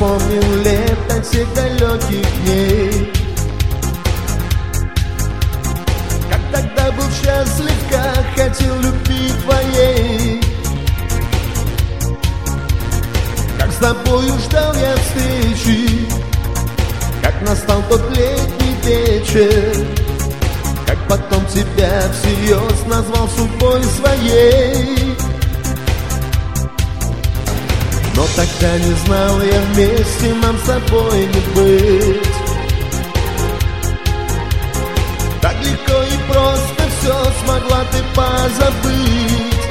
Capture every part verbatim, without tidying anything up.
вспомнил лето тех далеких дней, как тогда был счастлив, как хотел любви твоей, как с тобою ждал я встречи, как настал тот летний вечер, как потом тебя всерьез назвал судьбой своей. Но тогда не знал я, вместе нам с тобой не быть. Так легко и просто все смогла ты позабыть.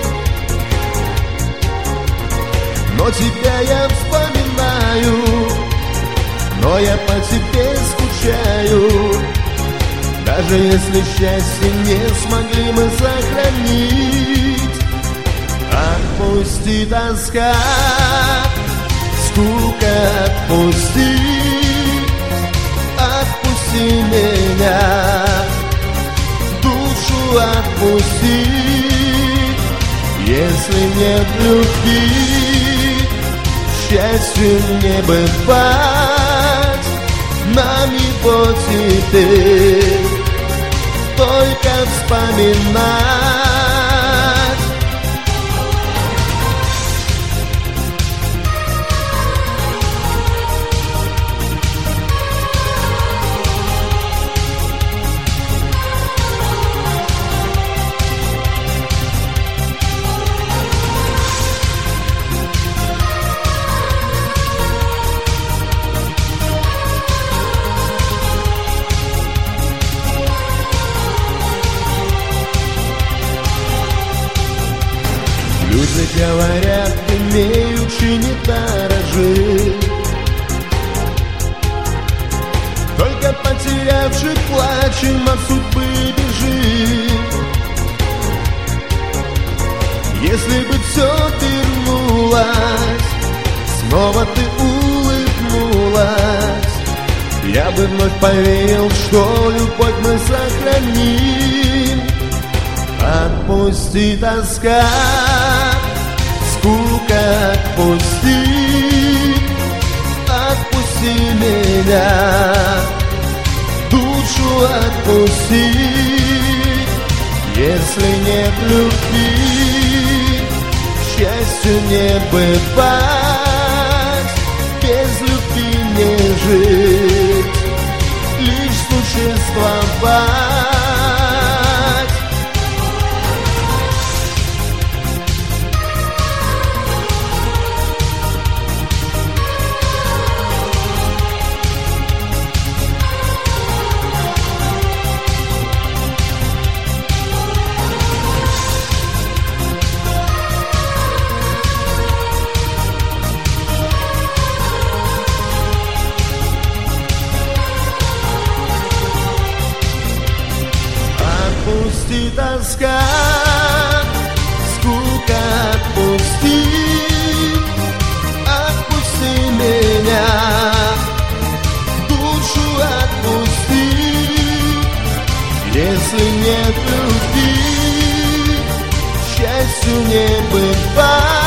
Но тебя я вспоминаю, но я по тебе скучаю. Даже если счастье не смогли мы сохранить, отпусти тоска, скука, отпусти, отпусти меня, душу отпусти. Если нет любви, счастью не бывать, нам его теперь только вспоминать. Люди говорят, имеючи не дорожи, только потерявший плачем от судьбы бежит. Если бы все вернулось, снова ты улыбнулась, я бы вновь поверил, что любовь мы сохраним. Отпусти тоска, скука, отпусти, отпусти меня, душу отпусти. Если нет любви, счастью не бывать, без любви не жить, лишь существовать. Отпусти тоска, скука, отпусти, отпусти меня, душу отпусти. Если нет любви, счастью не бывать.